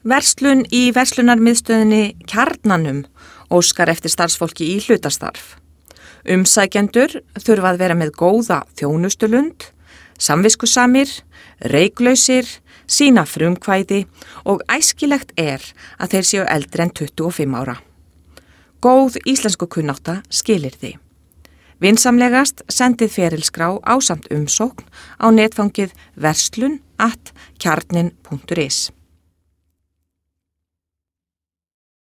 Verslun í verslunarmiðstöðinni Kjarnanum óskar eftir starfsfólki í hlutastarf. Umsækjendur þurfa að vera með góða þjónustulund, samviskusamir, reyklausir, sína frumkvæði og æskilegt að þeir séu eldri en 25 ára. Góð íslenskukunnátta skilyrði. Vinsamlegast sendið ferilskrá ásamt umsókn á netfangið verslun@kjarnin.is.